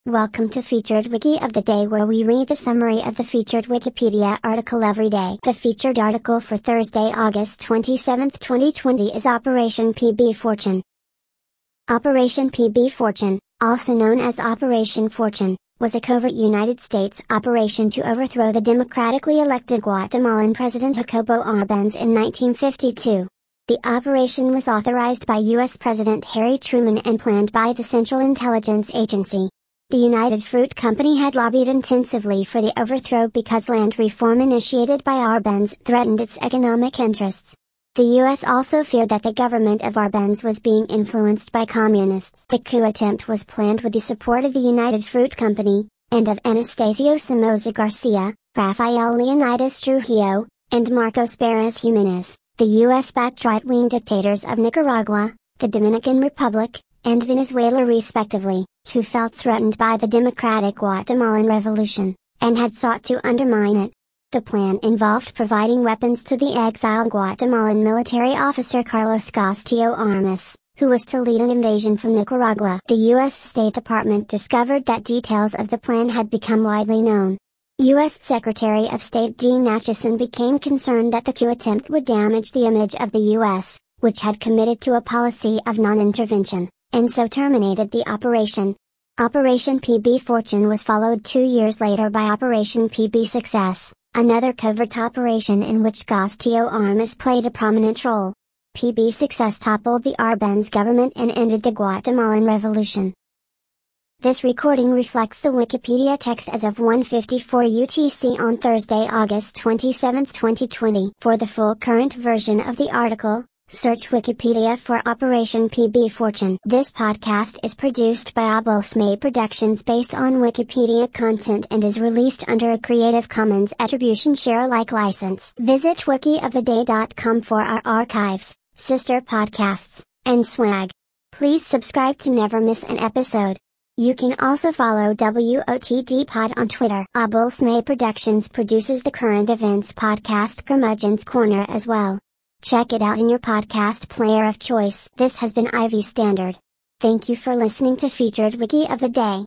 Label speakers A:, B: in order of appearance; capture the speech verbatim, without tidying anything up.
A: Welcome to Featured Wiki of the Day, where we read the summary of the featured Wikipedia article every day. The featured article for Thursday, August twenty-seventh, twenty twenty is Operation P B Fortune. Operation P B Fortune, also known as Operation Fortune, was a covert United States operation to overthrow the democratically elected Guatemalan President Jacobo Arbenz in nineteen fifty-two. The operation was authorized by U S President Harry Truman and planned by the Central Intelligence Agency. The United Fruit Company had lobbied intensively for the overthrow because land reform initiated by Arbenz threatened its economic interests. The U S also feared that the government of Arbenz was being influenced by communists. The coup attempt was planned with the support of the United Fruit Company, and of Anastasio Somoza Garcia, Rafael Leonidas Trujillo, and Marcos Pérez Jiménez, the U S-backed right-wing dictators of Nicaragua, the Dominican Republic, and Venezuela respectively, who felt threatened by the democratic Guatemalan Revolution, and had sought to undermine it. The plan involved providing weapons to the exiled Guatemalan military officer Carlos Castillo Armas, who was to lead an invasion from Nicaragua. The U S State Department discovered that details of the plan had become widely known. U S Secretary of State Dean Acheson became concerned that the coup attempt would damage the image of the U S, which had committed to a policy of non-intervention, and so terminated the operation. Operation P B Fortune was followed two years later by Operation P B Success, another covert operation in which Castillo Armas played a prominent role. P B Success toppled the Arbenz government and ended the Guatemalan Revolution. This recording reflects the Wikipedia text as of one fifty-four U T C on Thursday, August twenty-seventh, twenty twenty. For the full current version of the article, search Wikipedia for Operation P B Fortune. This podcast is produced by Abelsme Productions based on Wikipedia content and is released under a Creative Commons Attribution Share Alike license. Visit wiki of the day dot com for our archives, sister podcasts, and swag. Please subscribe to never miss an episode. You can also follow W O T D Pod on Twitter. Abelsme Productions produces the current events podcast Curmudgeon's Corner as well. Check it out in your podcast player of choice. This has been Ivy Standard. Thank you for listening to Featured Wiki of the Day.